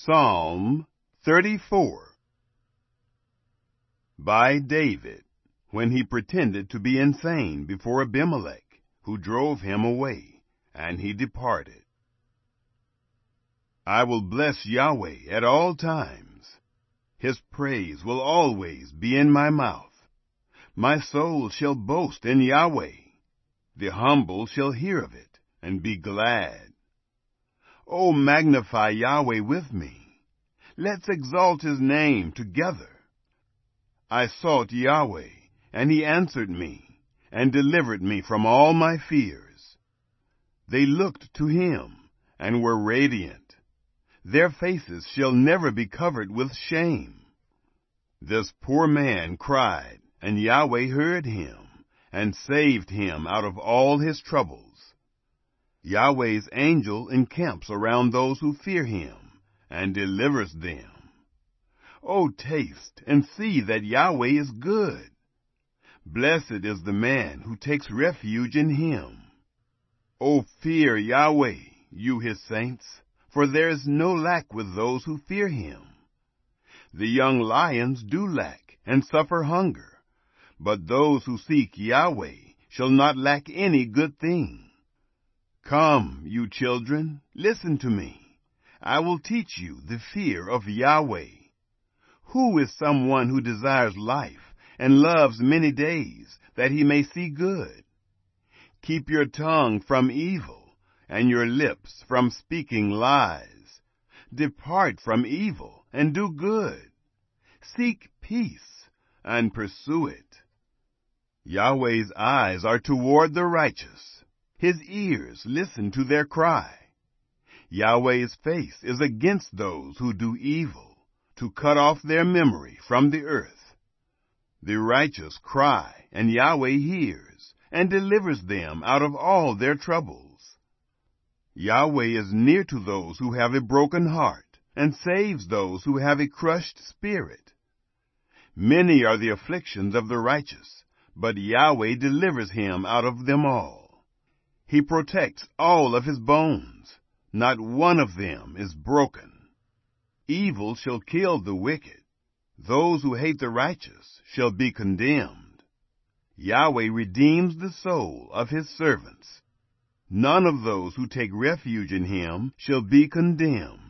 Psalm 34 by David, when he pretended to be insane before Abimelech, who drove him away, and he departed. I will bless Yahweh at all times. His praise will always be in my mouth. My soul shall boast in Yahweh. The humble shall hear of it, and be glad. O magnify Yahweh with me. Let's exalt his name together. I sought Yahweh, and he answered me, and delivered me from all my fears. They looked to him, and were radiant. Their faces shall never be covered with shame. This poor man cried, and Yahweh heard him, and saved him out of all his troubles. Yahweh's angel encamps around those who fear him, and delivers them. O taste and see that Yahweh is good. Blessed is the man who takes refuge in him. O fear Yahweh, you his saints, for there is no lack with those who fear him. The young lions do lack and suffer hunger, but those who seek Yahweh shall not lack any good thing. Come, you children, listen to me. I will teach you the fear of Yahweh. Who is someone who desires life and loves many days, that he may see good? Keep your tongue from evil, and your lips from speaking lies. Depart from evil, and do good. Seek peace, and pursue it. Yahweh's eyes are toward the righteous. His ears listen to their cry. Yahweh's face is against those who do evil, to cut off their memory from the earth. The righteous cry, and Yahweh hears, and delivers them out of all their troubles. Yahweh is near to those who have a broken heart, and saves those who have a crushed spirit. Many are the afflictions of the righteous, but Yahweh delivers him out of them all. He protects all of his bones. Not one of them is broken. Evil shall kill the wicked. Those who hate the righteous shall be condemned. Yahweh redeems the soul of his servants. None of those who take refuge in him shall be condemned.